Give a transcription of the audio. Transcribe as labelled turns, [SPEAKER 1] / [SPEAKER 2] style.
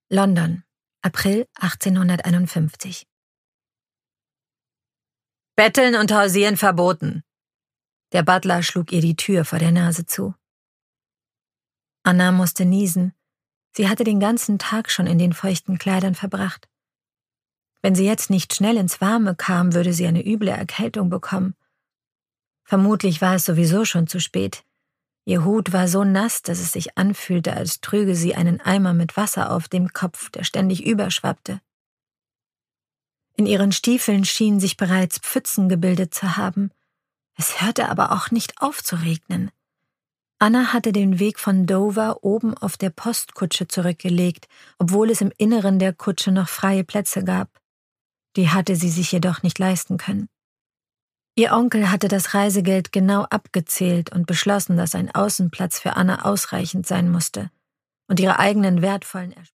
[SPEAKER 1] London, April 1851. »Betteln und Hausieren verboten!« Der Butler schlug ihr die Tür vor der Nase zu. Anna musste niesen. Sie hatte den ganzen Tag schon in den feuchten Kleidern verbracht. Wenn sie jetzt nicht schnell ins Warme kam, würde sie eine üble Erkältung bekommen. Vermutlich war es sowieso schon zu spät. Ihr Hut war so nass, dass es sich anfühlte, als trüge sie einen Eimer mit Wasser auf dem Kopf, der ständig überschwappte. In ihren Stiefeln schienen sich bereits Pfützen gebildet zu haben. Es hörte aber auch nicht auf zu regnen. Anna hatte den Weg von Dover oben auf der Postkutsche zurückgelegt, obwohl es im Inneren der Kutsche noch freie Plätze gab. Die hatte sie sich jedoch nicht leisten können. Ihr Onkel hatte das Reisegeld genau abgezählt und beschlossen, dass ein Außenplatz für Anna ausreichend sein musste und ihre eigenen wertvollen